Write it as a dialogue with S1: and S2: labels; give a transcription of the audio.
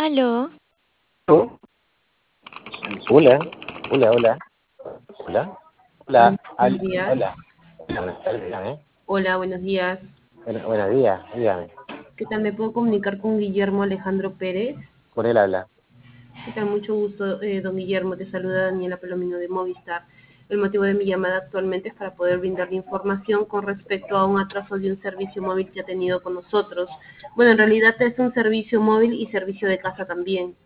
S1: Aló,
S2: ¿Tú? Hola, hola, hola, hola,
S3: Buenos
S2: hola,
S3: días.
S2: hola. Buenas tardes, dígame.
S3: Hola, buenos días.
S2: Buenos días, dígame.
S3: ¿Qué tal? ¿Me puedo comunicar con Guillermo Alejandro Pérez?
S2: Con él habla.
S3: ¿Qué tal? Mucho gusto, don Guillermo. Te saluda Daniela Palomino de Movistar. El motivo de mi llamada actualmente es para poder brindarle información con respecto a un atraso de un servicio móvil que ha tenido con nosotros. Bueno, en realidad es un servicio móvil y servicio de casa también.